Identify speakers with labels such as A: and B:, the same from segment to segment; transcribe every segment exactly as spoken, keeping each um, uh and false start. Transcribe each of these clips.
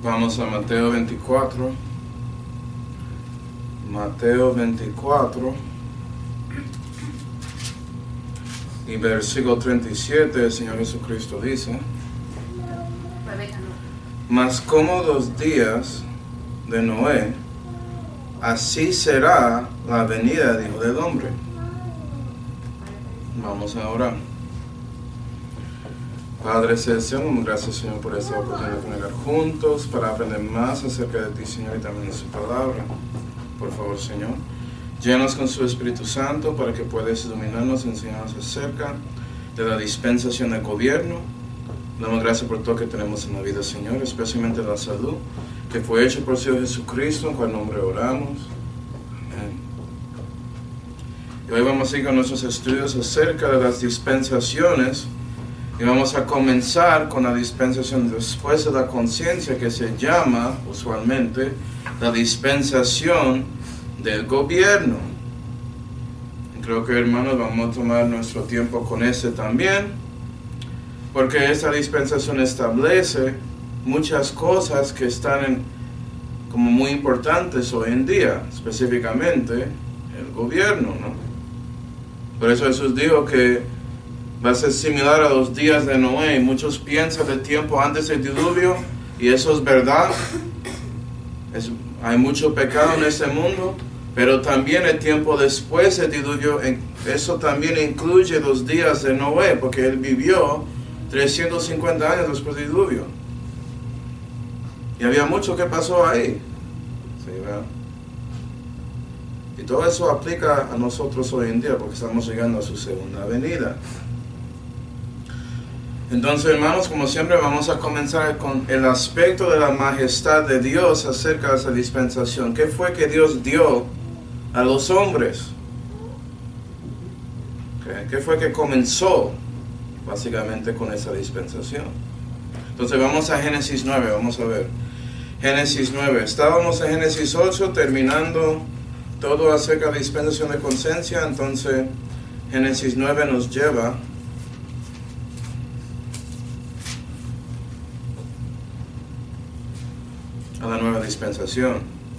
A: Vamos a Mateo veinticuatro. Mateo veinticuatro. Y versículo treinta y siete, el Señor Jesucristo dice: Mas como los días de Noé, así será la venida del Hijo del Hombre. Vamos a orar. Padre Celestial, gracias, Señor, por esta oportunidad de venir juntos para aprender más acerca de ti, Señor, y también de su palabra. Por favor, Señor, llénanos con su Espíritu Santo para que puedas iluminarnos y enseñarnos acerca de la dispensación del gobierno. Damos gracias por todo que tenemos en la vida, Señor, especialmente la salud, que fue hecho por el Señor Jesucristo, en cual nombre oramos. Amén. Y hoy vamos a ir con nuestros estudios acerca de las dispensaciones. Y vamos a comenzar con la dispensación después de la conciencia, que se llama usualmente la dispensación del gobierno. Y creo que, hermanos, vamos a tomar nuestro tiempo con ese también, porque esta dispensación establece muchas cosas que están en, como muy importantes hoy en día, específicamente el gobierno, ¿no? Por eso Jesús dijo que va a ser similar a los días de Noé. Muchos piensan del tiempo antes del diluvio, y eso es verdad. Es, hay mucho pecado en este mundo, pero también el tiempo después del diluvio, eso también incluye los días de Noé, porque él vivió trescientos cincuenta años después del diluvio. Y había mucho que pasó ahí. ¿Sí, verdad? Y todo eso aplica a nosotros hoy en día, porque estamos llegando a su segunda venida. Entonces, hermanos, como siempre, vamos a comenzar con el aspecto de la majestad de Dios acerca de esa dispensación. ¿Qué fue que Dios dio a los hombres? ¿Qué, ¿Qué fue que comenzó básicamente con esa dispensación? Entonces vamos a Génesis nueve, vamos a ver. Génesis nueve. Estábamos en Génesis ocho terminando todo acerca de la dispensación de conciencia. Entonces Génesis nueve nos lleva a la nueva dispensación.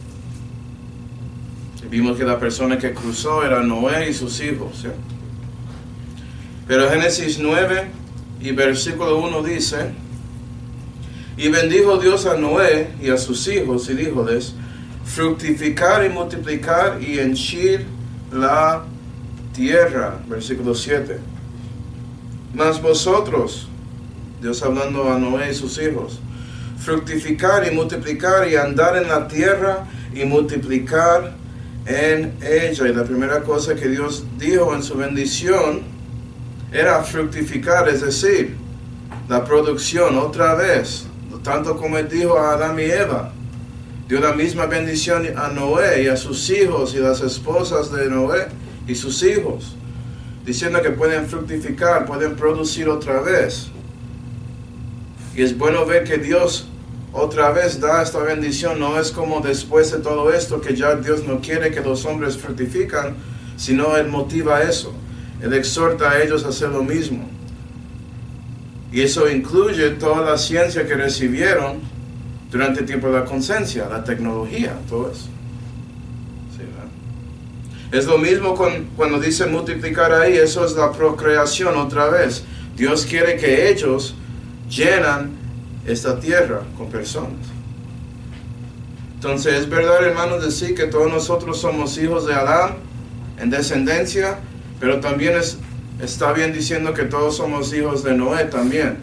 A: Y vimos que la persona que cruzó era Noé y sus hijos, ¿sí? Pero Génesis nueve y versículo uno dice: Y bendijo Dios a Noé y a sus hijos, y díjoles: fructificar y multiplicar y henchir la tierra. Versículo siete. Mas vosotros, Dios hablando a Noé y sus hijos, fructificar y multiplicar y andar en la tierra y multiplicar en ella. Y la primera cosa que Dios dijo en su bendición era fructificar, es decir, la producción otra vez, tanto como Él dijo a Adán y Eva. Dio la misma bendición a Noé y a sus hijos y las esposas de Noé y sus hijos, diciendo que pueden fructificar, pueden producir otra vez. Y es bueno ver que Dios otra vez da esta bendición. No es como después de todo esto que ya Dios no quiere que los hombres fructifican, sino Él motiva eso. Él exhorta a ellos a hacer lo mismo. Y eso incluye toda la ciencia que recibieron durante el tiempo de la conciencia, la tecnología, todo eso. Sí, ¿verdad? Es lo mismo con, cuando dice multiplicar ahí, eso es la procreación otra vez. Dios quiere que ellos llenan esta tierra con personas. Entonces es verdad, hermanos, decir que todos nosotros somos hijos de Adán en descendencia, pero también es, está bien diciendo que todos somos hijos de Noé también.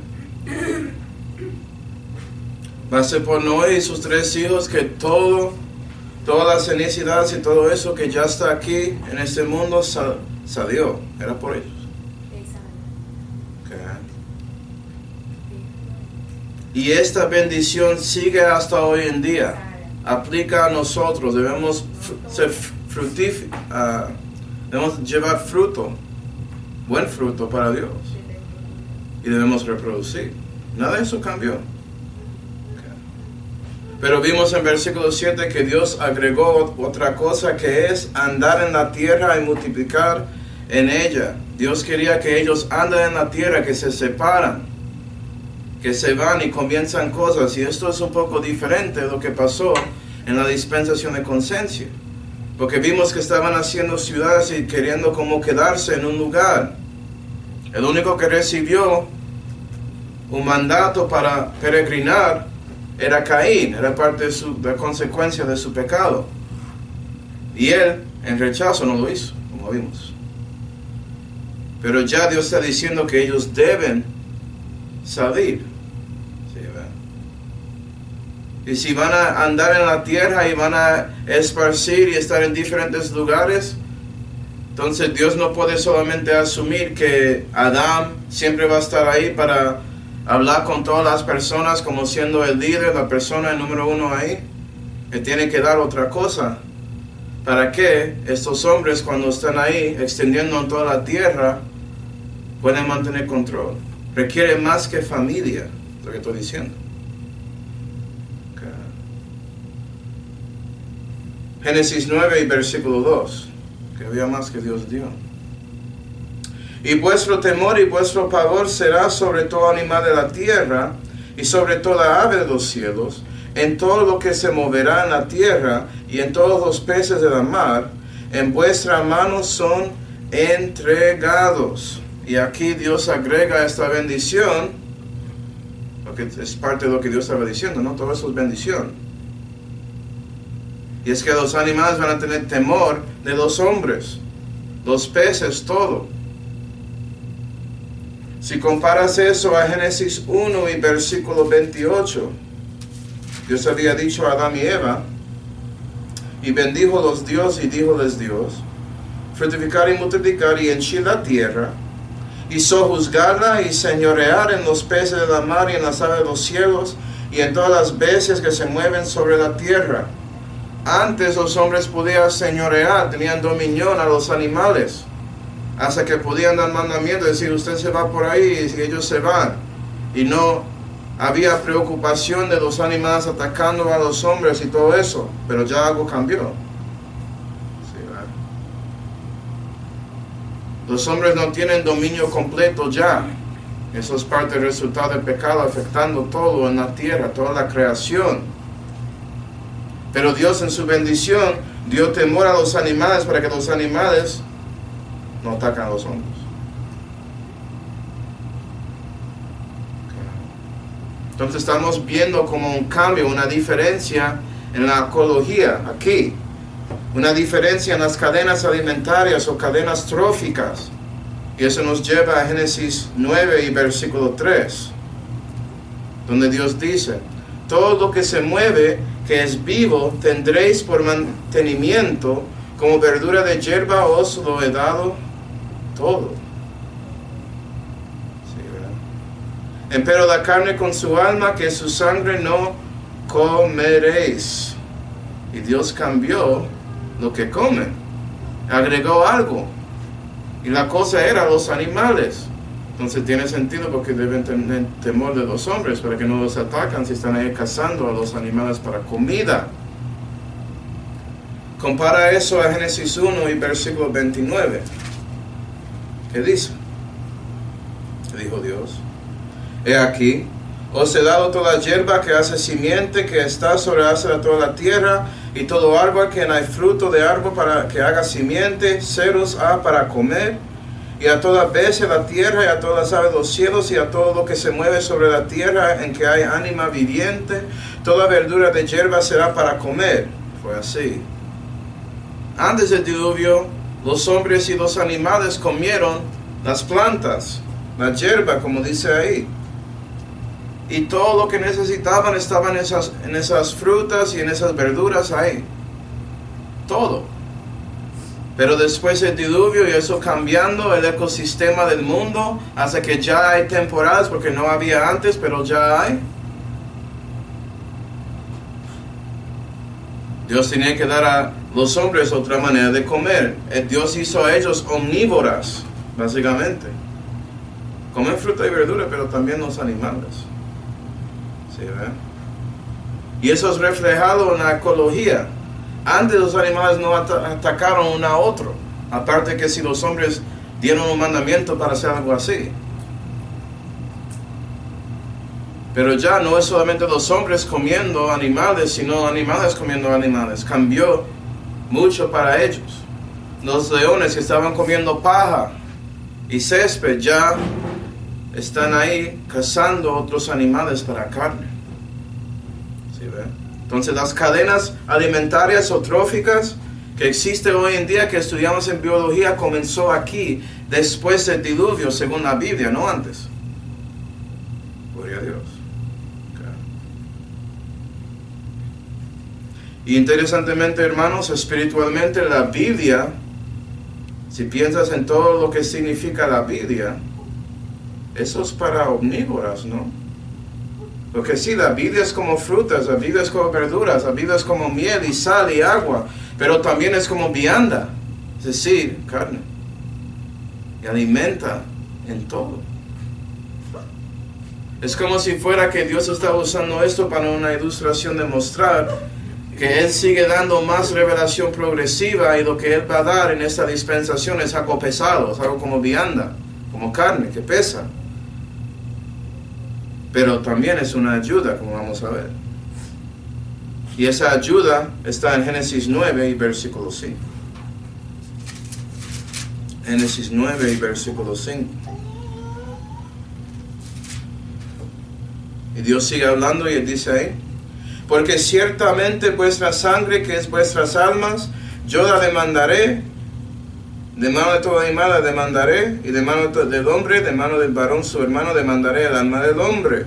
A: Va a ser por Noé y sus tres hijos que todo, todas las necesidades y todo eso que ya está aquí en este mundo sal, salió, era por ellos. Y esta bendición sigue hasta hoy en día. Aplica a nosotros. Debemos ser fructíferos. Uh, debemos llevar fruto. Buen fruto para Dios. Y debemos reproducir. Nada de eso cambió. Okay. Pero vimos en versículo siete que Dios agregó otra cosa, que es andar en la tierra y multiplicar en ella. Dios quería que ellos anden en la tierra, que se separan. que se van y comienzan cosas, y esto es un poco diferente de lo que pasó en la dispensación de conciencia, porque vimos que estaban haciendo ciudades y queriendo como quedarse en un lugar. El único que recibió un mandato para peregrinar era Caín, era parte de, su, de consecuencia de su pecado, y él en rechazo no lo hizo, como vimos. Pero ya Dios está diciendo que ellos deben salir. Sí, y si van a andar en la tierra y van a esparcir y estar en diferentes lugares, entonces Dios no puede solamente asumir que Adán siempre va a estar ahí para hablar con todas las personas como siendo el líder, la persona el número uno ahí. Él tiene que dar otra cosa para que estos hombres, cuando están ahí extendiendo en toda la tierra, pueden mantener control. Requiere más que familia, lo que estoy diciendo. Okay. Génesis nueve y versículo dos, que había más que Dios dio. Y vuestro temor y vuestro pavor será sobre todo animal de la tierra, y sobre toda ave de los cielos, en todo lo que se moverá en la tierra, y en todos los peces de la mar, en vuestra mano son entregados. Y aquí Dios agrega esta bendición, porque es parte de lo que Dios estaba diciendo, ¿no? Todo eso es bendición. Y es que los animales van a tener temor de los hombres, los peces, todo. Si comparas eso a Génesis uno y versículo veintiocho, Dios había dicho a Adán y Eva, y bendijo los Dios y díjoles Dios, fructificar y multiplicar y henchir la tierra, y sojuzgarla y señorear en los peces de la mar y en las aves de los cielos y en todas las bestias que se mueven sobre la tierra. Antes los hombres podían señorear, tenían dominión a los animales, hasta que podían dar mandamientos, decir usted se va por ahí y ellos se van. Y no había preocupación de los animales atacando a los hombres y todo eso, pero ya algo cambió. Los hombres no tienen dominio completo ya. Eso es parte del resultado del pecado, afectando todo en la tierra, toda la creación. Pero Dios en su bendición dio temor a los animales para que los animales no ataquen a los hombres. Entonces estamos viendo como un cambio, una diferencia en la ecología aquí. Una diferencia en las cadenas alimentarias o cadenas tróficas. Y eso nos lleva a Génesis nueve y versículo tres, donde Dios dice, todo lo que se mueve, que es vivo, tendréis por mantenimiento, como verdura de hierba os lo he dado todo. Sí, ¿verdad? Empero la carne con su alma, que su sangre no comeréis. Y Dios cambió lo que comen, agregó algo, y la cosa era los animales. Entonces tiene sentido porque deben tener temor de los hombres para que no los atacan si están ahí cazando a los animales para comida. Compara eso a Génesis uno y versículo veintinueve. ¿Qué dice? Dijo Dios, he aquí, os he dado toda hierba que hace simiente, que está sobre la haz de toda la tierra, y todo árbol que no hay fruto de árbol para que haga simiente, ceros ha para comer, y a toda bestia de la tierra, y a todas las aves de los cielos, y a todo lo que se mueve sobre la tierra en que hay ánima viviente, toda verdura de hierba será para comer. Fue así. Antes del diluvio, los hombres y los animales comieron las plantas, la hierba, como dice ahí. Y todo lo que necesitaban estaba en esas, en esas frutas y en esas verduras ahí. Todo. Pero después del diluvio y eso cambiando el ecosistema del mundo, hasta que ya hay temporadas, porque no había antes, pero ya hay. Dios tenía que dar a los hombres otra manera de comer. Dios hizo a ellos omnívoras, básicamente. Comen fruta y verdura, pero también los animales. ¿Sí, ¿verdad? Y eso es reflejado en la ecología. Antes los animales no at atacaron uno a otro. Aparte que si los hombres dieron un mandamiento para hacer algo así. Pero ya no es solamente los hombres comiendo animales, sino animales comiendo animales. Cambió mucho para ellos. Los leones que estaban comiendo paja y césped ya están ahí cazando otros animales para carne. ¿Sí ve? Entonces las cadenas alimentarias o tróficas que existen hoy en día, que estudiamos en biología, comenzó aquí, después del diluvio, según la Biblia, no antes. Gloria a Dios. Y interesantemente, hermanos, espiritualmente la Biblia, si piensas en todo lo que significa la Biblia, eso es para omnívoras, ¿no? Porque sí, la Biblia es como frutas, la Biblia es como verduras, la Biblia es como miel y sal y agua, pero también es como vianda, es decir, carne. Y alimenta en todo. Es como si fuera que Dios está usando esto para una ilustración de mostrar que Él sigue dando más revelación progresiva, y lo que Él va a dar en esta dispensación es algo pesado, es algo como vianda, como carne que pesa. Pero también es una ayuda, como vamos a ver. Y esa ayuda está en Génesis nueve y versículo cinco. Génesis nueve y versículo cinco. Y Dios sigue hablando y Él dice ahí: porque ciertamente vuestra sangre, que es vuestras almas, yo la demandaré, de mano de todo animal la demandaré, y de mano del hombre, de mano del varón su hermano, demandaré el alma del hombre.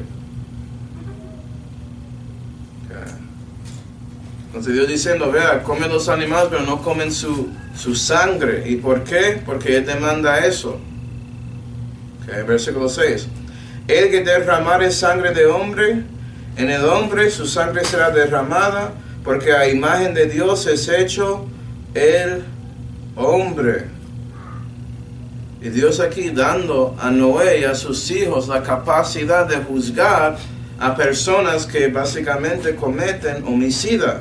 A: Okay. Entonces Dios diciendo, vea, comen los animales, pero no comen su, su sangre. ¿Y por qué? Porque Él demanda eso. Okay, versículo seis. El que derramare sangre de hombre, en el hombre su sangre será derramada, porque a imagen de Dios es hecho el hombre. Y Dios aquí dando a Noé y a sus hijos la capacidad de juzgar a personas que básicamente cometen homicidio.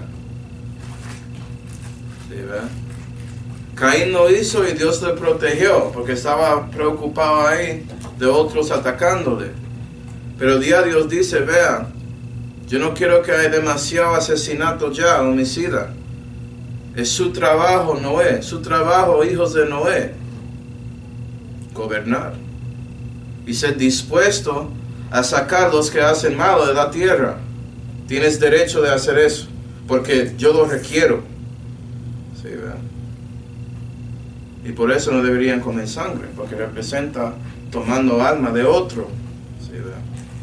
A: ¿Sí, ve? Caín lo hizo y Dios le protegió, porque estaba preocupado ahí de otros atacándole. Pero día Dios dice, vea, yo no quiero que haya demasiado asesinato ya, homicida. Es su trabajo, Noé, su trabajo, hijos de Noé, gobernar. Y ser dispuesto a sacar los que hacen malo de la tierra. Tienes derecho de hacer eso, porque yo lo requiero. ¿Sí, ¿verdad? Y por eso no deberían comer sangre, porque representa tomando alma de otro. ¿Sí, ¿verdad?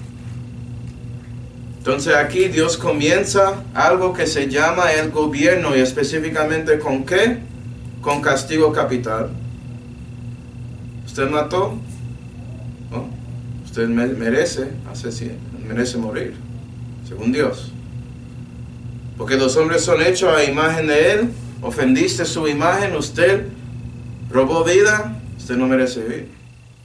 A: Entonces aquí Dios comienza algo que se llama el gobierno, y específicamente ¿con qué? Con castigo capital. Usted mató, ¿no? Usted merece asesinar, merece morir, según Dios. Porque los hombres son hechos a imagen de Él, ofendiste su imagen, usted robó vida, usted no merece vivir.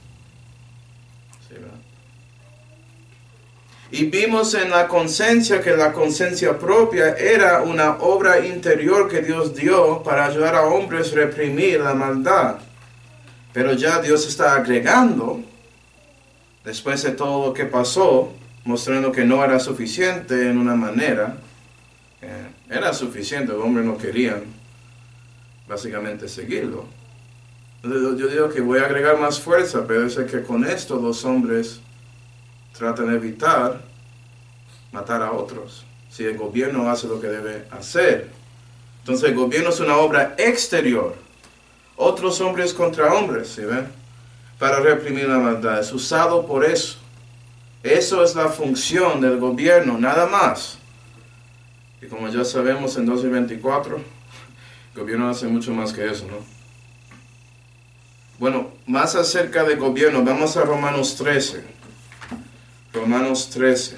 A: Y vimos en la conciencia que la conciencia propia era una obra interior que Dios dio para ayudar a hombres a reprimir la maldad. Pero ya Dios está agregando, después de todo lo que pasó, mostrando que no era suficiente en una manera. Eh, era suficiente, los hombres no querían básicamente seguirlo. Entonces, yo digo que voy a agregar más fuerza, pero es que con esto los hombres tratan de evitar matar a otros, si el gobierno hace lo que debe hacer. Entonces el gobierno es una obra exterior, otros hombres contra hombres, ¿sí ven? Para reprimir la maldad, es usado por eso. Eso es la función del gobierno, nada más. Y como ya sabemos en dos mil veinticuatro, el gobierno hace mucho más que eso, ¿no? Bueno, más acerca del gobierno, vamos a Romanos trece. Romanos trece.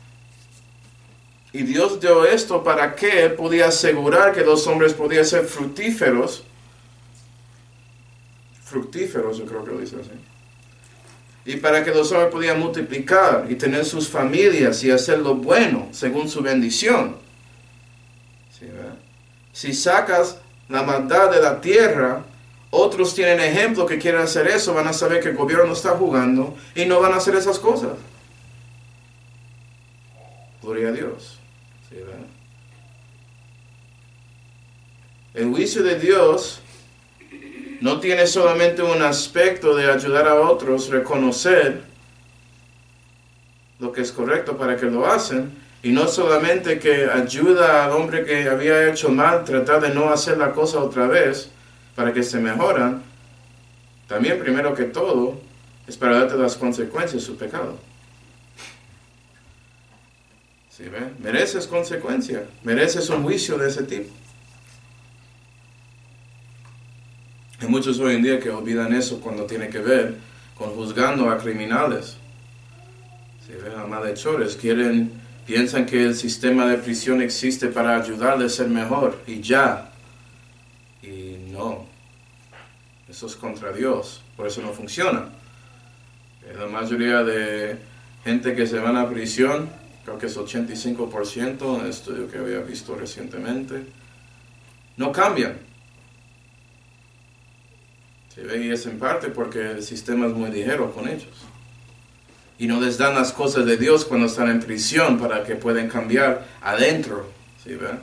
A: Y Dios dio esto para que Él podía asegurar que los hombres podían ser fructíferos. Fructíferos, yo creo que lo dice así. Y para que los hombres podían multiplicar y tener sus familias y hacer lo bueno según su bendición. ¿Sí, verdad? Si sacas la maldad de la tierra, otros tienen ejemplo que quieren hacer eso, van a saber que el gobierno no está jugando y no van a hacer esas cosas. Gloria a Dios. ¿Sí, verdad? El juicio de Dios no tiene solamente un aspecto de ayudar a otros a reconocer lo que es correcto para que lo hacen, y no solamente que ayuda al hombre que había hecho mal, tratar de no hacer la cosa otra vez para que se mejoran. También, primero que todo, es para darte las consecuencias de su pecado. ¿Sí ven? Mereces consecuencia, mereces un juicio de ese tipo. Hay muchos hoy en día que olvidan eso cuando tiene que ver con juzgando a criminales. ¿Sí ven? A malhechores. Quieren, piensan que el sistema de prisión existe para ayudarles a ser mejor, y ya. Y no. Eso es contra Dios. Por eso no funciona. La mayoría de gente que se van a prisión, creo que es ochenta y cinco por ciento, en el estudio que había visto recientemente, no cambian. ¿Sí ve? Y es en parte porque el sistema es muy ligero con ellos. Y no les dan las cosas de Dios cuando están en prisión para que puedan cambiar adentro. ¿Sí ve?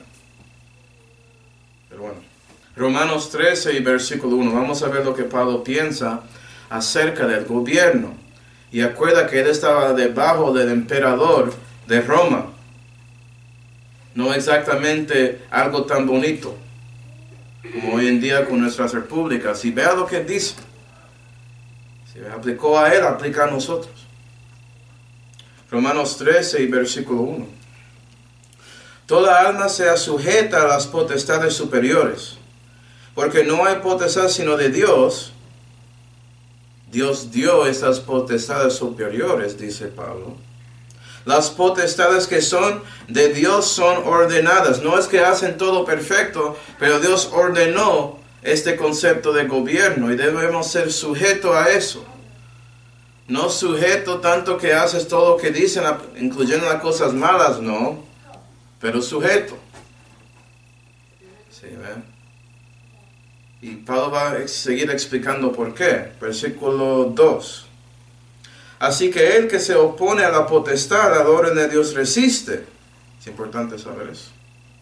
A: Pero bueno. Romanos trece y versículo uno. Vamos a ver lo que Pablo piensa acerca del gobierno. Y acuerda que él estaba debajo del emperador de Roma. No exactamente algo tan bonito como hoy en día con nuestras repúblicas. Y vea lo que dice. Si aplicó a él, aplica a nosotros. Romanos trece y versículo uno. Toda alma sea sujeta a las potestades superiores, porque no hay potestad sino de Dios. Dios dio estas potestades superiores, dice Pablo. Las potestades que son de Dios son ordenadas. No es que hacen todo perfecto, pero Dios ordenó este concepto de gobierno y debemos ser sujetos a eso. No sujeto tanto que haces todo lo que dicen, incluyendo las cosas malas, no, pero sujeto. ¿Sí, ven? Y Pablo va a seguir explicando por qué. Versículo dos. Así que el que se opone a la potestad, al orden de Dios resiste. Es importante saber eso.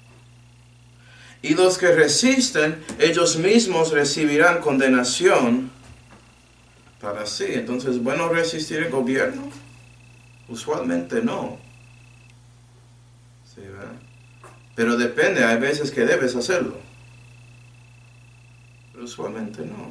A: Y los que resisten, ellos mismos recibirán condenación para sí. Entonces, ¿es bueno resistir el gobierno? Usualmente no. ¿Sí, ¿verdad? Pero depende, hay veces que debes hacerlo. Pero usualmente no.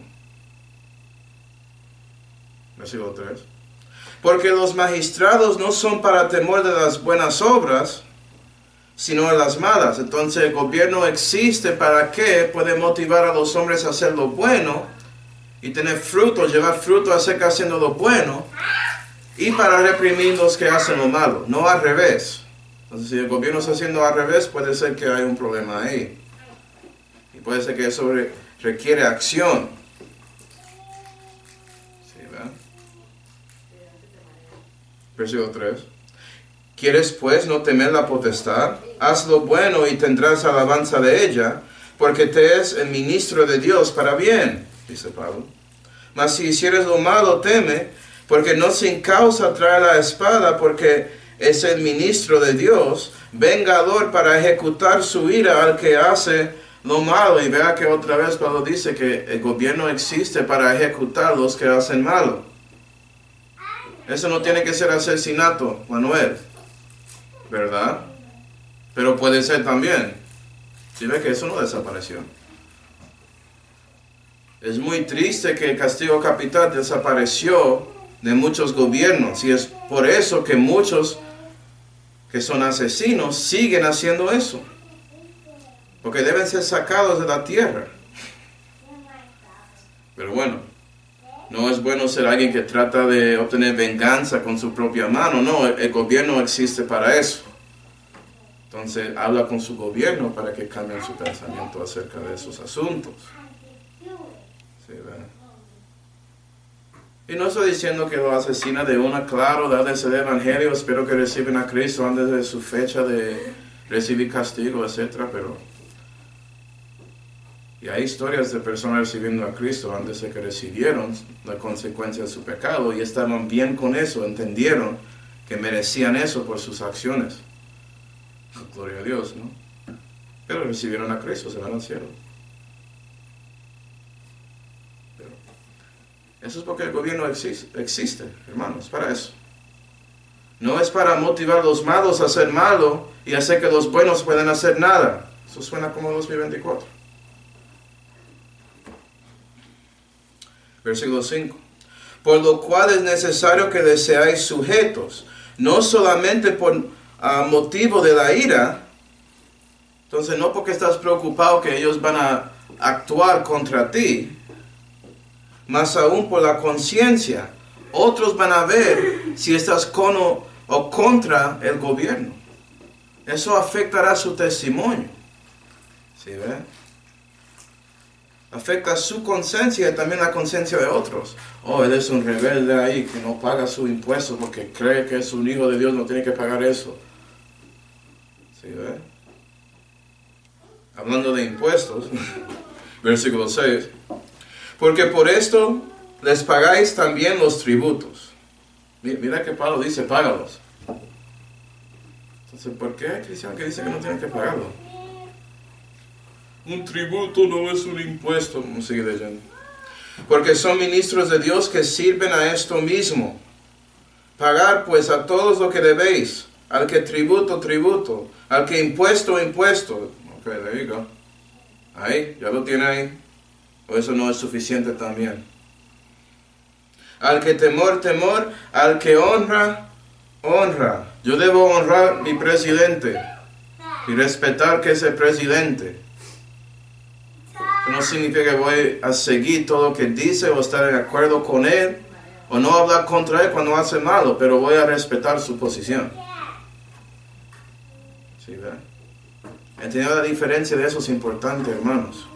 A: Versículo tres. Porque los magistrados no son para temor de las buenas obras, sino de las malas. Entonces el gobierno existe para que puede motivar a los hombres a hacer lo bueno y tener fruto, llevar fruto acerca haciendo lo bueno, y para reprimir los que hacen lo malo, no al revés. Entonces si el gobierno está haciendo al revés, puede ser que hay un problema ahí. Y puede ser que eso requiere acción. Versículo tres. ¿Quieres pues no temer la potestad? Haz lo bueno y tendrás alabanza de ella, porque te es el ministro de Dios para bien, dice Pablo. Mas si hicieres lo malo, teme, porque no sin causa trae la espada, porque es el ministro de Dios, vengador para ejecutar su ira al que hace lo malo. Y vea que otra vez Pablo dice que el gobierno existe para ejecutar los que hacen malo. Eso no tiene que ser asesinato, Manuel, ¿verdad? Pero puede ser también. ¿Sí ve que eso no desapareció? Es muy triste que el castigo capital desapareció de muchos gobiernos, y es por eso que muchos que son asesinos siguen haciendo eso, porque deben ser sacados de la tierra. Pero bueno, no es bueno ser alguien que trata de obtener venganza con su propia mano. No, el, el gobierno existe para eso. Entonces, habla con su gobierno para que cambien su pensamiento acerca de esos asuntos. ¿Sí, verdad? Y no estoy diciendo que lo asesina de una, claro, dales el evangelio, espero que reciban a Cristo antes de su fecha de recibir castigo, etcétera, pero... Y hay historias de personas recibiendo a Cristo antes de que recibieron la consecuencia de su pecado y estaban bien con eso, entendieron que merecían eso por sus acciones. Gloria a Dios, ¿no? Pero recibieron a Cristo, se van al cielo. Pero eso es porque el gobierno existe, existe, hermanos, para eso. No es para motivar a los malos a hacer malo y hacer que los buenos puedan hacer nada. Eso suena como dos mil veinticuatro. Versículo cinco. Por lo cual es necesario que les seáis sujetos, no solamente por uh, motivo de la ira. Entonces, no porque estás preocupado que ellos van a actuar contra ti, más aún por la conciencia. Otros van a ver si estás con o, o contra el gobierno. Eso afectará su testimonio. ¿Sí ve? Afecta su conciencia y también la conciencia de otros. Oh, él es un rebelde ahí que no paga su impuesto porque cree que es un hijo de Dios, no tiene que pagar eso. ¿Sí ve? Hablando de impuestos, versículo seis. Porque por esto les pagáis también los tributos. Mira que Pablo dice, págalos. Entonces, ¿por qué hay cristianos que dicen que no tienen que pagarlo? Un tributo no es un impuesto. Vamos a seguir leyendo. Porque son ministros de Dios que sirven a esto mismo. Pagar pues a todos lo que debéis. Al que tributo, tributo. Al que impuesto, impuesto. Ok, there you go. Ahí, ya lo tiene ahí. O eso no es suficiente también. Al que temor, temor. Al que honra, honra. Yo debo honrar a mi presidente. Y respetar que es el presidente. Eso no significa que voy a seguir todo lo que dice o estar de acuerdo con él. O no hablar contra él cuando hace malo. Pero voy a respetar su posición. ¿Sí, verdad? Entender la diferencia de eso es importante, hermanos.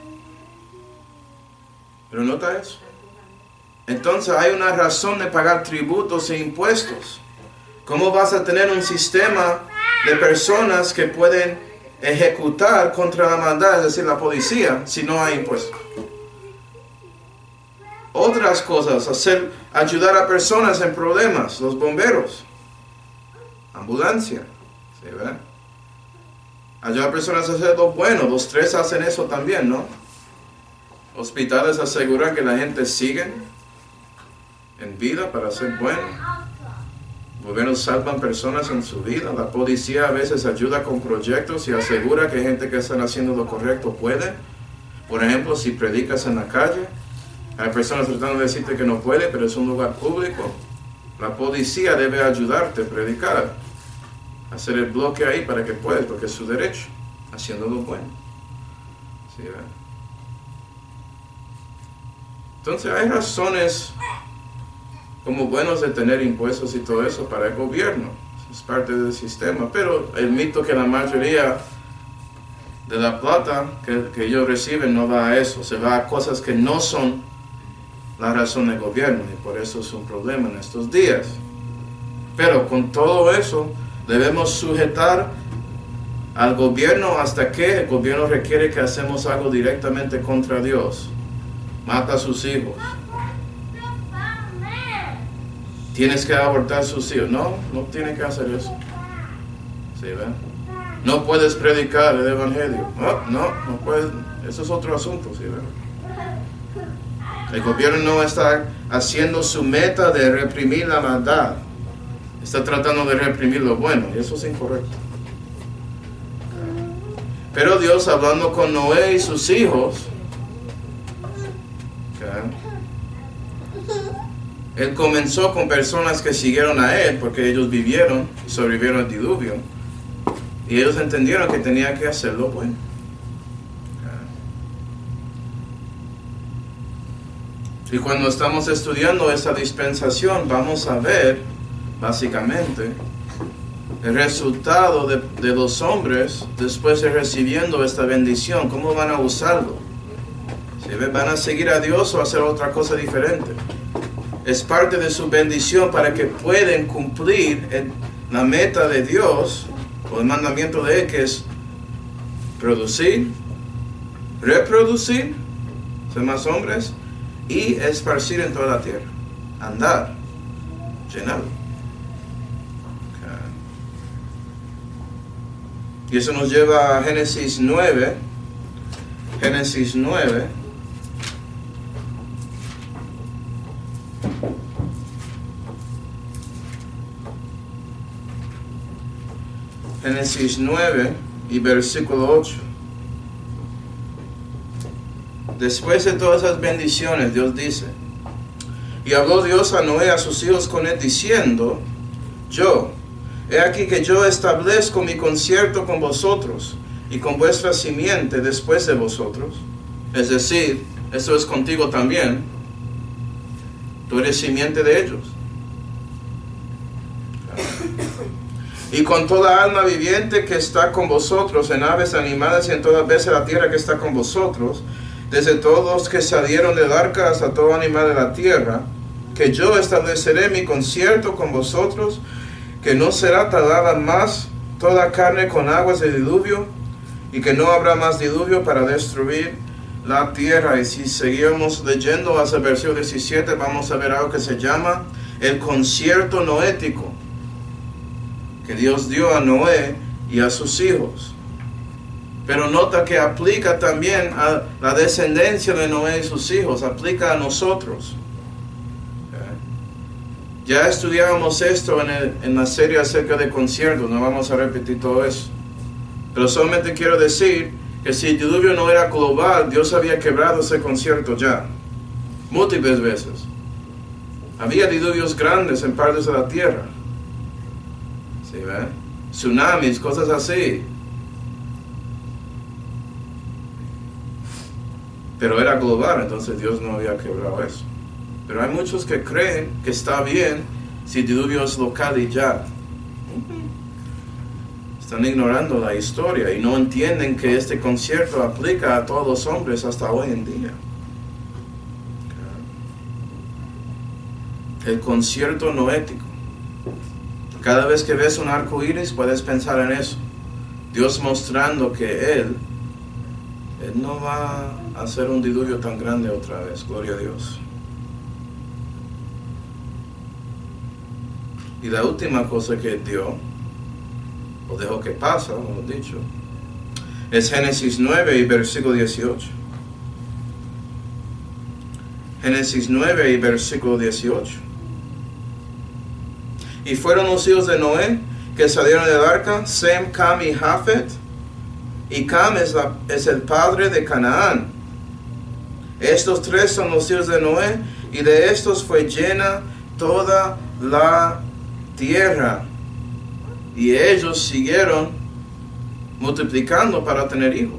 A: Pero nota eso. Entonces hay una razón de pagar tributos e impuestos. ¿Cómo vas a tener un sistema de personas que pueden ejecutar contra la maldad, es decir, la policía, si no hay impuestos? Otras cosas, hacer, ayudar a personas en problemas, los bomberos, ambulancia, ¿sí ve? Ayudar a personas a hacer lo bueno, los tres hacen eso también, ¿no? Hospitales aseguran que la gente sigue en vida para ser bueno. Gobiernos salvan personas en su vida. La policía a veces ayuda con proyectos y asegura que gente que está haciendo lo correcto puede. Por ejemplo, si predicas en la calle, hay personas tratando de decirte que no puede, pero es un lugar público. La policía debe ayudarte a predicar, hacer el bloque ahí para que puedas, porque es su derecho, haciendo lo bueno. ¿Sí, ¿verdad? Entonces hay razones como buenos de tener impuestos y todo eso para el gobierno. Es parte del sistema. Pero el mito que la mayoría de la plata que, que ellos reciben no va a eso. Se va a cosas que no son la razón del gobierno. Y por eso es un problema en estos días. Pero con todo eso debemos sujetar al gobierno hasta que el gobierno requiere que hacemos algo directamente contra Dios. Mata a sus hijos. Tienes que abortar a sus hijos. No, no tienes que hacer eso. ¿Sí, ven? No puedes predicar el evangelio. No, no, no puedes. Eso es otro asunto. ¿Sí, ven? El gobierno no está haciendo su meta de reprimir la maldad. Está tratando de reprimir lo bueno. Y eso es incorrecto. Pero Dios, hablando con Noé y sus hijos, okay, Él comenzó con personas que siguieron a Él porque ellos vivieron y sobrevivieron al diluvio. Y ellos entendieron que tenía que hacerlo bueno. Okay. Y cuando estamos estudiando esta dispensación, vamos a ver, básicamente, el resultado de, de los hombres después de recibiendo esta bendición. ¿Cómo van a usarlo? ¿Sí? ¿Van a seguir a Dios o hacer otra cosa diferente? Es parte de su bendición para que puedan cumplir el, la meta de Dios o el mandamiento de Él, que es producir, reproducir, ser más hombres y esparcir en toda la tierra, andar, llenar. Y eso nos lleva a Génesis nueve. Génesis nueve. Génesis nueve y versículo ocho. Después de todas esas bendiciones, Dios dice: y habló Dios a Noé, a sus hijos con él, diciendo: yo, he aquí que yo establezco mi concierto con vosotros y con vuestra simiente después de vosotros. Es decir, eso es contigo también. Tú eres simiente de ellos. Y con toda alma viviente que está con vosotros, en aves, animales y en todas veces la tierra que está con vosotros, desde todos los que salieron del arca hasta todo animal de la tierra, que yo estableceré mi concierto con vosotros, que no será talada más toda carne con aguas de diluvio, y que no habrá más diluvio para destruir la tierra. Y si seguimos leyendo hasta el versículo diecisiete, vamos a ver algo que se llama el concierto noético, que Dios dio a Noé y a sus hijos. Pero nota que aplica también a la descendencia de Noé y sus hijos, aplica a nosotros. Ya estudiábamos esto en, el, en la serie acerca de conciertos, no vamos a repetir todo eso. Pero solamente quiero decir que si el diluvio no era global, Dios había quebrado ese concierto ya, múltiples veces. Había diluvios grandes en partes de la tierra. ¿Sí ven? Tsunamis, cosas así. Pero era global, entonces Dios no había quebrado eso. Pero hay muchos que creen que está bien si el diluvio es local y ya. Están ignorando la historia y no entienden que este concierto aplica a todos los hombres hasta hoy en día. El concierto noético. Cada vez que ves un arco iris puedes pensar en eso. Dios mostrando que Él, Él no va a hacer un diluvio tan grande otra vez. Gloria a Dios. Y la última cosa que dio, o dejó que pasa, como he dicho, es Génesis nueve y versículo dieciocho. Génesis nueve y versículo dieciocho. Y fueron los hijos de Noé que salieron del arca, Sem, Cam y Jafet. Y Cam es, la, es el padre de Canaán. Estos tres son los hijos de Noé, y de estos fue llena toda la tierra. Y ellos siguieron multiplicando para tener hijos.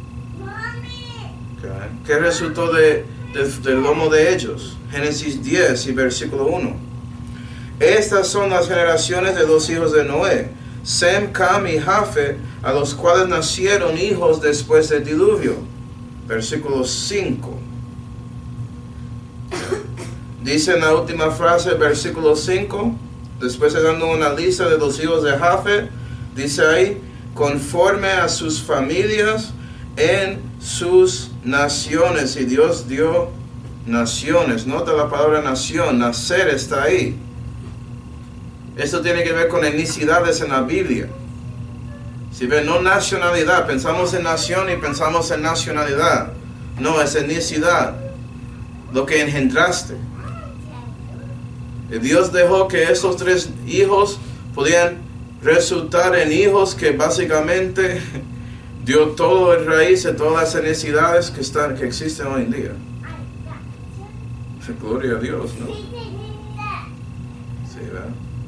A: Okay. ¿Qué resultó de, de, del lomo de ellos? Génesis diez y versículo uno. Estas son las generaciones de los hijos de Noé, Sem, Cam y Jafet, a los cuales nacieron hijos después del diluvio. Versículo cinco. Dice en la última frase, versículo cinco, después de dando una lista de los hijos de Jafet, dice ahí, conforme a sus familias en sus naciones. Y Dios dio naciones. Nota la palabra nación, nacer está ahí. Esto tiene que ver con etnicidades en la Biblia. Si ven, no nacionalidad, pensamos en nación y pensamos en nacionalidad. No, es etnicidad, lo que engendraste. Y Dios dejó que esos tres hijos podían resultar en hijos que básicamente dio todo el raíz de todas las necesidades que, están, que existen hoy en día. Gloria a Dios, ¿no? Sí, ¿verdad?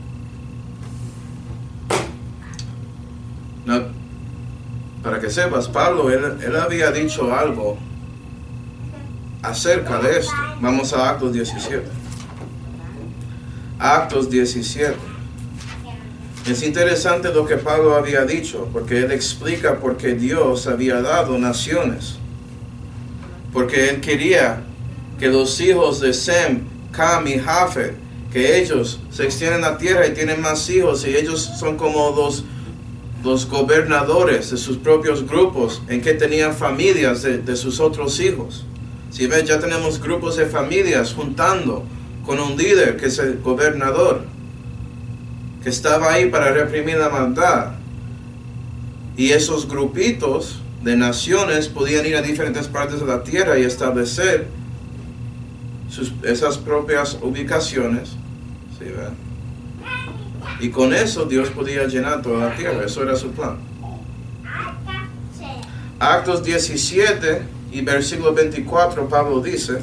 A: No, para que sepas, Pablo, él, él había dicho algo acerca de esto. Vamos a Actos diecisiete. Actos diecisiete. Es interesante lo que Pablo había dicho, porque él explica por qué Dios había dado naciones. Porque él quería que los hijos de Sem, Cam y Jafet, que ellos se extienden la tierra y tienen más hijos, y ellos son como los, los gobernadores de sus propios grupos, en que tenían familias de, de sus otros hijos. Si ves, ya tenemos grupos de familias juntando con un líder que es el gobernador, que estaba ahí para reprimir la maldad. Y esos grupitos de naciones podían ir a diferentes partes de la tierra y establecer sus, esas propias ubicaciones. ¿Sí, ¿verdad? Y con eso Dios podía llenar toda la tierra. Eso era su plan. Actos diecisiete y versículo veinticuatro, Pablo dice,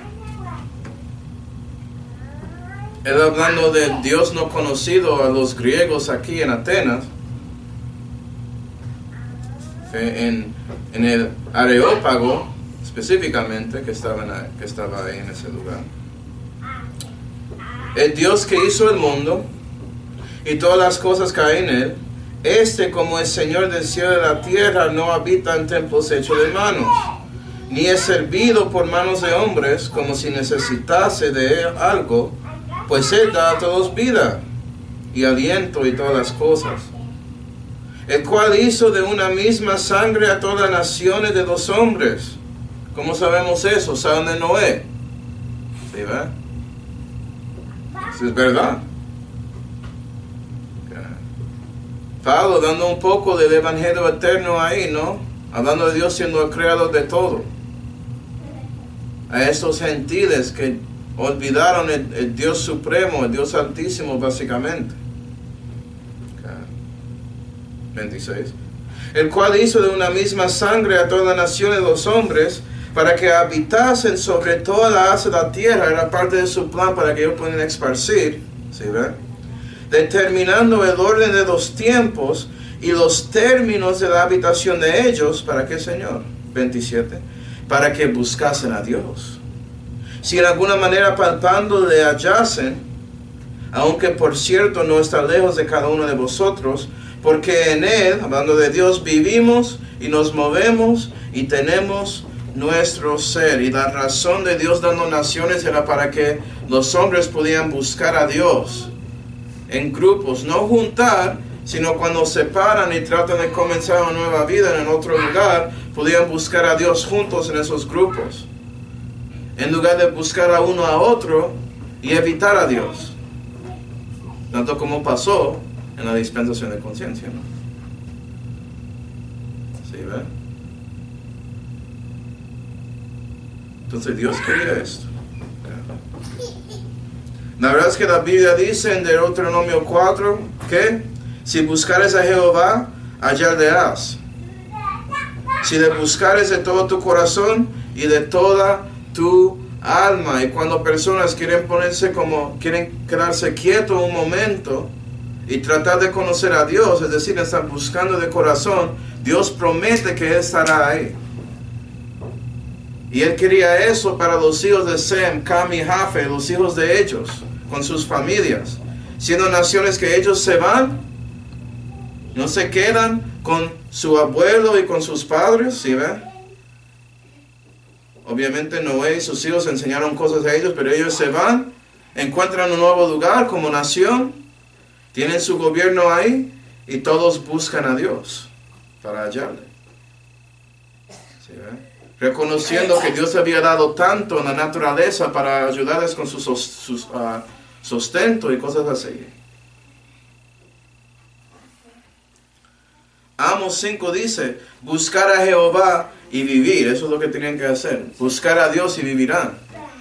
A: él hablando del Dios no conocido a los griegos aquí en Atenas, en, en el Areópago específicamente, que estaba, en, que estaba ahí en ese lugar. El Dios que hizo el mundo y todas las cosas que hay en él, este, como el Señor del cielo y de la tierra, no habita en templos hechos de manos, ni es servido por manos de hombres como si necesitase de él algo, pues él da a todos vida y aliento y todas las cosas, el cual hizo de una misma sangre a todas las naciones de los hombres. ¿Cómo sabemos eso? ¿Saben de Noé? ¿Sí, verdad? Eso es verdad. Pablo dando un poco del evangelio eterno ahí, ¿no? Hablando de Dios siendo el creador de todo. A estos gentiles que olvidaron el, el Dios supremo, el Dios altísimo, básicamente. veintiséis. El cual hizo de una misma sangre a todas las naciones de los hombres, para que habitasen sobre toda la haz de la tierra. Era parte de su plan para que ellos puedan esparcir. ¿Sí ven? Determinando el orden de los tiempos y los términos de la habitación de ellos. ¿Para qué, Señor? veintisiete. Para que buscasen a Dios. Si en alguna manera palpando le hallasen, aunque por cierto no está lejos de cada uno de vosotros, porque en él, hablando de Dios, vivimos y nos movemos y tenemos nuestro ser. Y la razón de Dios dando naciones era para que los hombres podían buscar a Dios en grupos, no juntar, sino cuando se paran y tratan de comenzar una nueva vida en otro lugar, podían buscar a Dios juntos en esos grupos, en lugar de buscar a uno a otro y evitar a Dios, tanto como pasó en la dispensación de conciencia, ¿no? ¿Sí, ve? Entonces Dios quería esto. La verdad es que la Biblia dice en Deuteronomio cuatro que si buscares a Jehová, hallarás. Si le buscares de todo tu corazón y de toda tu alma. Y cuando personas quieren ponerse como, quieren quedarse quietos un momento y tratar de conocer a Dios, es decir, están buscando de corazón, Dios promete que Él estará ahí. Y Él quería eso para los hijos de Sem, Cam y Jafe, los hijos de ellos, con sus familias. Siendo naciones que ellos se van, no se quedan con su abuelo y con sus padres, ¿sí ven? Obviamente Noé y sus hijos enseñaron cosas a ellos, pero ellos se van, encuentran un nuevo lugar como nación, tienen su gobierno ahí y todos buscan a Dios para hallarle. ¿Sí ven? Reconociendo que Dios había dado tanto en la naturaleza para ayudarles con su sos, sus, uh, sustento y cosas así. Amos cinco dice, buscar a Jehová y vivir. Eso es lo que tenían que hacer. Buscar a Dios y vivirán.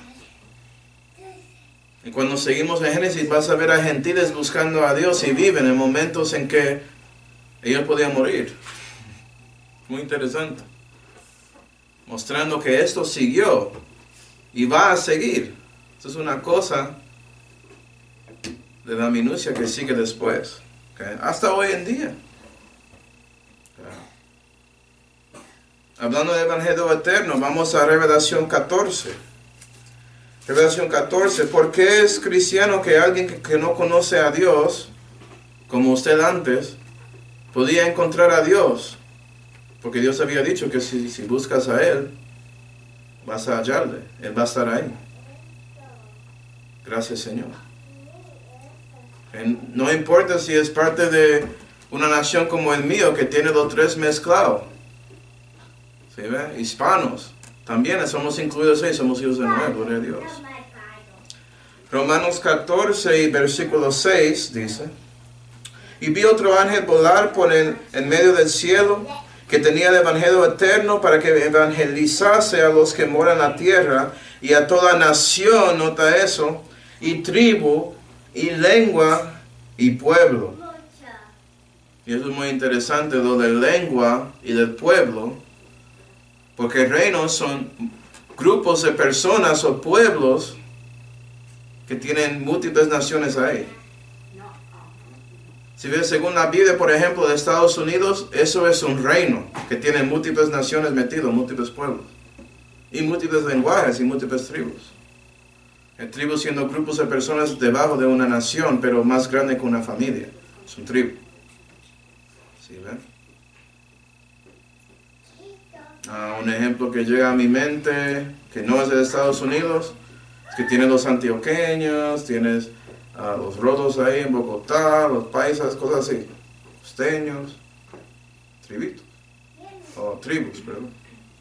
A: Y cuando seguimos en Génesis vas a ver a gentiles buscando a Dios y viven en momentos en que ellos podían morir. Muy interesante. Mostrando que esto siguió y va a seguir. Esto es una cosa de la minucia que sigue después. ¿Okay? Hasta hoy en día. Hablando del Evangelio eterno, vamos a Revelación catorce. Revelación catorce. ¿Por qué es cristiano que alguien que, que no conoce a Dios, como usted antes, podía encontrar a Dios? Porque Dios había dicho que si, si buscas a Él, vas a hallarle. Él va a estar ahí. Gracias, Señor. No importa si es parte de una nación como el mío, que tiene los tres mezclados. ¿Sí ve? Hispanos. También somos incluidos ahí, somos hijos de Noé, gloria a Dios. Romanos catorce y versículo seis dice, Y vi otro ángel volar por el, en medio del cielo, que tenía el evangelio eterno para que evangelizase a los que moran en la tierra y a toda nación, nota eso, y tribu, y lengua, y pueblo. Y eso es muy interesante, lo de lengua y del pueblo, porque reinos son grupos de personas o pueblos que tienen múltiples naciones ahí. Si ves según la Biblia, por ejemplo, de Estados Unidos, eso es un reino que tiene múltiples naciones metidos, múltiples pueblos, y múltiples lenguajes y múltiples tribus. El tribu siendo grupos de personas debajo de una nación, pero más grande que una familia. Es un tribu. ¿Sí ven? Uh, un ejemplo que llega a mi mente, que no es de Estados Unidos, es que tienes los antioqueños, tienes uh, los rodos ahí en Bogotá, los paisas, cosas así, costeños, tribitos, o tribus, perdón.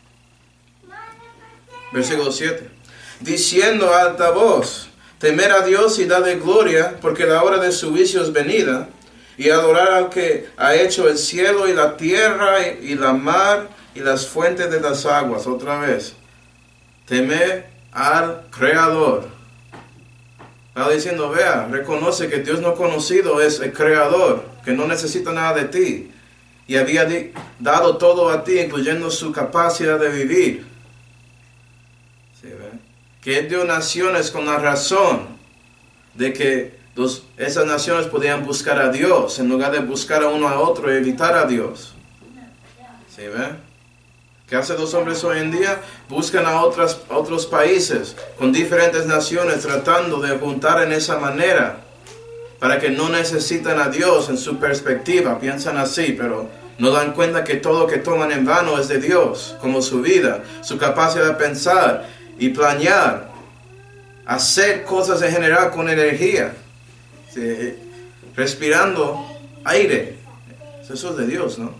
A: Versículo siete. Diciendo a alta voz, temer a Dios y darle gloria, porque la hora de su juicio es venida, y adorar al que ha hecho el cielo y la tierra y, y la mar y las fuentes de las aguas. Otra vez, temer al Creador. Está diciendo, vea, reconoce que Dios no conocido es el Creador, que no necesita nada de ti, y había di- dado todo a ti, incluyendo su capacidad de vivir. ¿Sí, ve? Que Él dio naciones con la razón de que Los, esas naciones podían buscar a Dios en lugar de buscar a uno a otro y evitar a Dios. ¿Sí ven? ¿Qué hacen los hombres hoy en día? Buscan a otras, otros países con diferentes naciones tratando de juntar en esa manera para que no necesitan a Dios en su perspectiva. Piensan así, pero no dan cuenta que todo lo que toman en vano es de Dios, como su vida, su capacidad de pensar y planear, hacer cosas en general con energía. Sí, respirando aire, eso es de Dios, ¿no?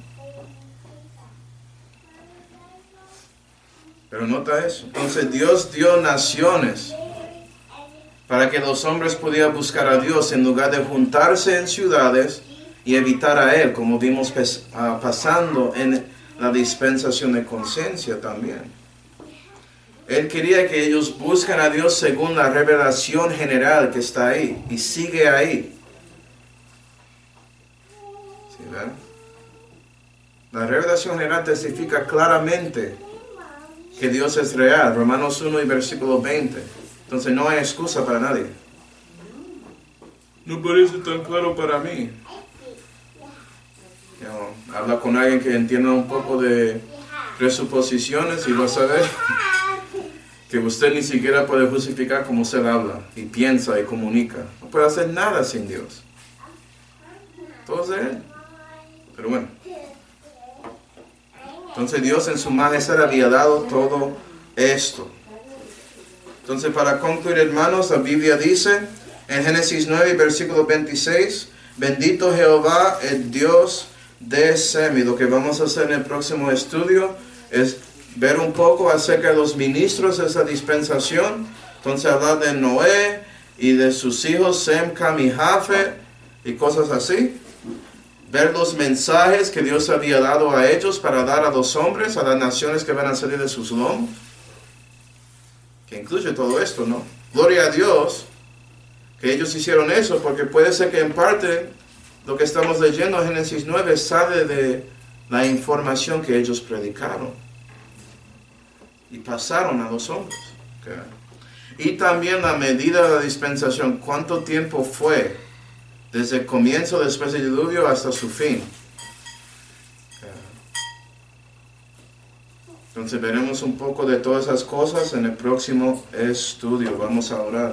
A: Pero nota eso. Entonces Dios dio naciones para que los hombres pudieran buscar a Dios en lugar de juntarse en ciudades y evitar a Él, como vimos pasando en la dispensación de conciencia también. Él quería que ellos busquen a Dios según la revelación general que está ahí y sigue ahí. ¿Sí ven? La revelación general testifica claramente que Dios es real. Romanos uno y versículo veinte. Entonces no hay excusa para nadie. No parece tan claro para mí. You know, habla con alguien que entienda un poco de presuposiciones y vas a ver que usted ni siquiera puede justificar cómo usted habla y piensa y comunica. No puede hacer nada sin Dios. Todo es de Él. Pero bueno. Entonces Dios en su majestad había dado todo esto. Entonces para concluir, hermanos, la Biblia dice en Génesis nueve, versículo veintiséis, bendito Jehová, el Dios de Sem. Y lo que vamos a hacer en el próximo estudio es ver un poco acerca de los ministros de esa dispensación. Entonces hablar de Noé y de sus hijos Sem, Cam y Jafet y cosas así. Ver los mensajes que Dios había dado a ellos para dar a los hombres, a las naciones que van a salir de sus lomos. Que incluye todo esto, ¿no? Gloria a Dios que ellos hicieron eso, porque puede ser que en parte lo que estamos leyendo en Génesis nueve sale de la información que ellos predicaron y pasaron a los hombres. Okay. Y también la medida de la dispensación, cuánto tiempo fue desde el comienzo después del diluvio hasta su fin. Okay. Entonces veremos un poco de todas esas cosas en el próximo estudio. Vamos a orar.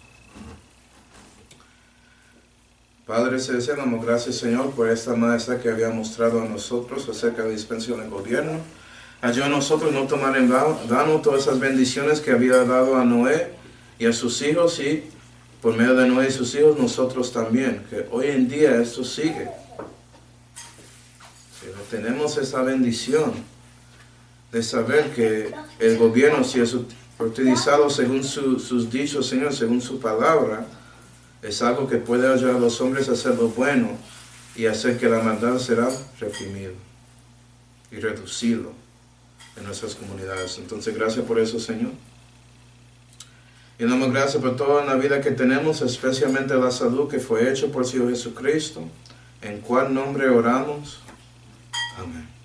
A: Padre Celestial, damos gracias, Señor, por esta majestad que había mostrado a nosotros acerca de la dispensación del gobierno. Ayuda a nosotros no tomar en vano todas esas bendiciones que había dado a Noé y a sus hijos, y por medio de Noé y sus hijos nosotros también, que hoy en día esto sigue. Pero tenemos esa bendición de saber que el gobierno, si es utilizado según su, sus dichos, Señor, según su palabra, es algo que puede ayudar a los hombres a hacer lo bueno y hacer que la maldad será reprimido y reducido en nuestras comunidades. Entonces, gracias por eso, Señor. Y damos gracias por toda la vida que tenemos, especialmente la salud que fue hecha por el Señor Jesucristo, en cual nombre oramos. Amén.